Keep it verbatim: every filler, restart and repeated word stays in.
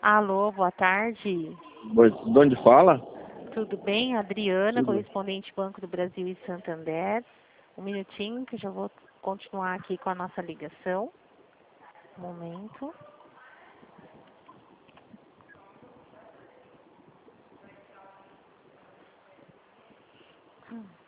Alô, boa tarde. Pois, de onde fala? Tudo bem? Adriana, Tudo. correspondente Banco do Brasil e Santander. Um minutinho que eu já vou continuar aqui com a nossa ligação. Um momento. Hum.